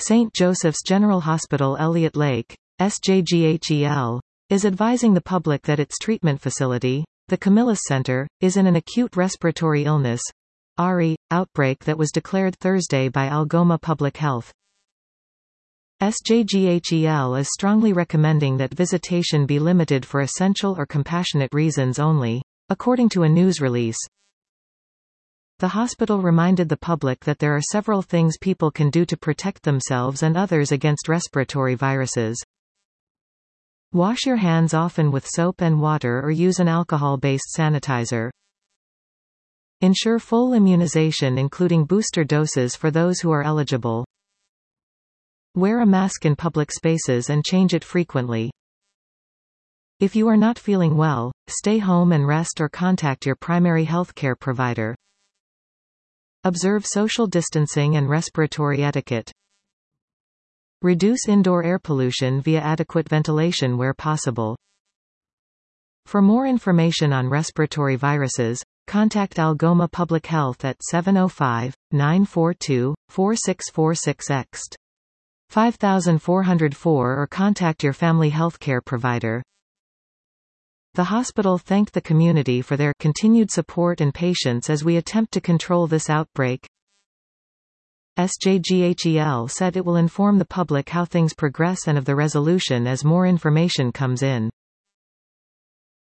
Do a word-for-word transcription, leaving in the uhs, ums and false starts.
Saint Joseph's General Hospital Elliott Lake, S J G H E L, is advising the public that its treatment facility, the Camillus Center, is in an acute respiratory illness R E, outbreak that was declared Thursday by Algoma Public Health. S J G H E L is strongly recommending that visitation be limited for essential or compassionate reasons only, according to a news release. The hospital reminded the public that there are several things people can do to protect themselves and others against respiratory viruses. Wash your hands often with soap and water or use an alcohol-based sanitizer. Ensure full immunization including booster doses for those who are eligible. Wear a mask in public spaces and change it frequently. If you are not feeling well, stay home and rest or contact your primary healthcare provider. Observe social distancing and respiratory etiquette. Reduce indoor air pollution via adequate ventilation where possible. For more information on respiratory viruses, contact Algoma Public Health at seven oh five, nine four two, four six four six X five four zero four or contact your family healthcare provider. The hospital thanked the community for their continued support and patience as we attempt to control this outbreak. S J G H E L said it will inform the public how things progress and of the resolution as more information comes in.